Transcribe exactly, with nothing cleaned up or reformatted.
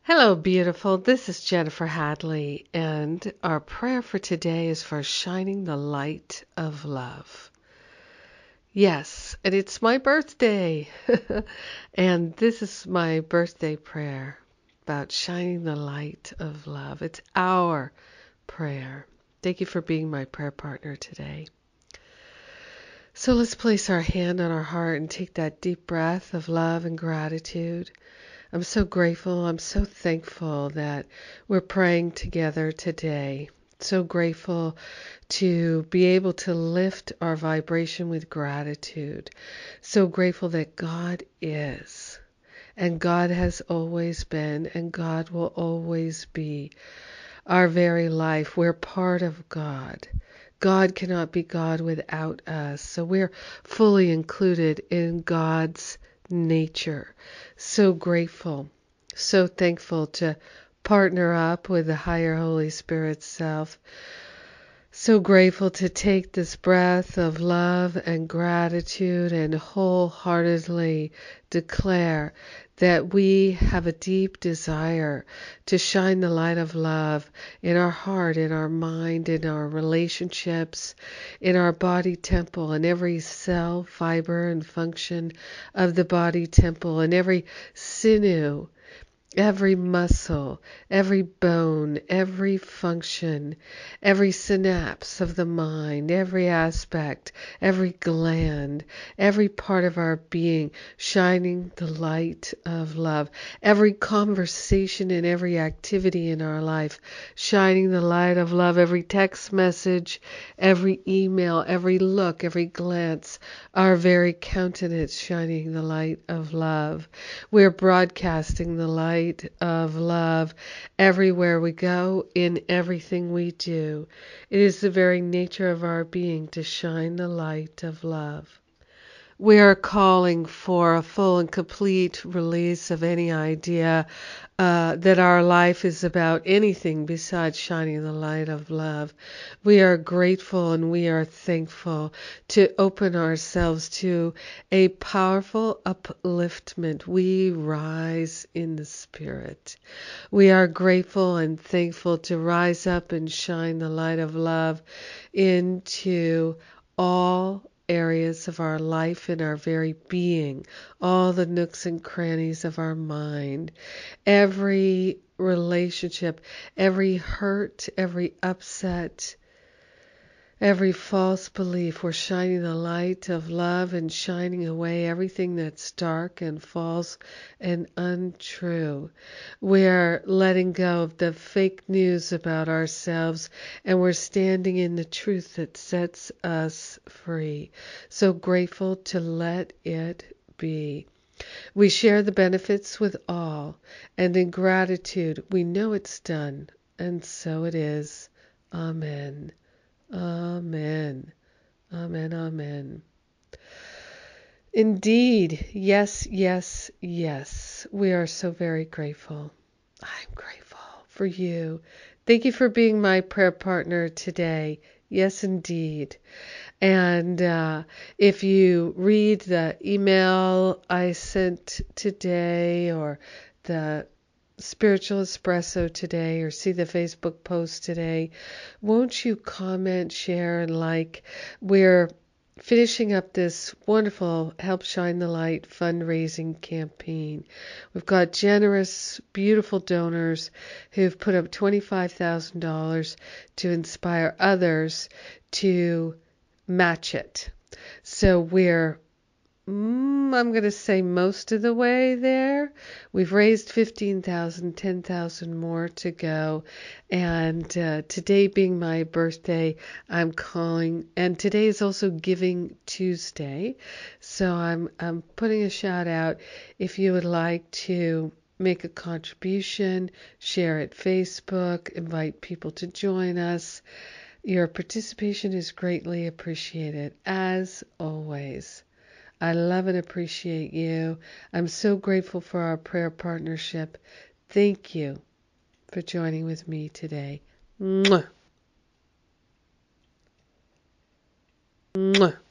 Hello, beautiful. This is Jennifer Hadley, and our prayer for today is for shining the light of love. Yes, and it's my birthday, and this is my birthday prayer about shining the light of love. It's our prayer. Thank you for being my prayer partner today. So let's place our hand on our heart and take that deep breath of love and gratitude. I'm so grateful, I'm so thankful that we're praying together today. So grateful to be able to lift our vibration with gratitude. So grateful that God is, and God has always been, and God will always be our very life. We're part of God. God cannot be God without us. So we're fully included in God's nature. So grateful, so thankful to partner up with the higher Holy Spirit self. So grateful to take this breath of love and gratitude and wholeheartedly declare that we have a deep desire to shine the light of love in our heart, in our mind, in our relationships, in our body temple, in every cell, fiber, and function of the body temple, in every sinew, every muscle, every bone, every function, every synapse of the mind, every aspect, every gland, every part of our being, shining the light of love. Every conversation and every activity in our life, shining the light of love. Every text message, every email, every look, every glance, our very countenance, shining the light of love. We're broadcasting the light of love everywhere we go, in everything we do. It is the very nature of our being to shine the light of love. We are calling for a full and complete release of any idea uh, that our life is about anything besides shining the light of love. We are grateful and we are thankful to open ourselves to a powerful upliftment. We rise in the Spirit. We are grateful and thankful to rise up and shine the light of love into all areas of our life and our very being, all the nooks and crannies of our mind, every relationship, every hurt, every upset, every false belief. We're shining the light of love and shining away everything that's dark and false and untrue. We're letting go of the fake news about ourselves, and we're standing in the truth that sets us free. So grateful to let it be. We share the benefits with all, and in gratitude we know it's done, and so it is. Amen. Amen. Amen. Amen. Indeed. Yes, yes, yes. We are so very grateful. I'm grateful for you. Thank you for being my prayer partner today. Yes, indeed. And uh, if you read the email I sent today, or the Spiritual Espresso today, or see the Facebook post today, won't you comment, share, and like? We're finishing up this wonderful Help Shine the Light fundraising campaign. We've got generous, beautiful donors who've put up twenty-five thousand dollars to inspire others to match it. So we're Mm, I'm going to say most of the way there. We've raised fifteen thousand, ten thousand more to go. And uh, today being my birthday, I'm calling, and today is also Giving Tuesday. So I'm I'm putting a shout out if you would like to make a contribution, share it Facebook, invite people to join us. Your participation is greatly appreciated, as always. I love and appreciate you. I'm so grateful for our prayer partnership. Thank you for joining with me today. Mwah. Mwah.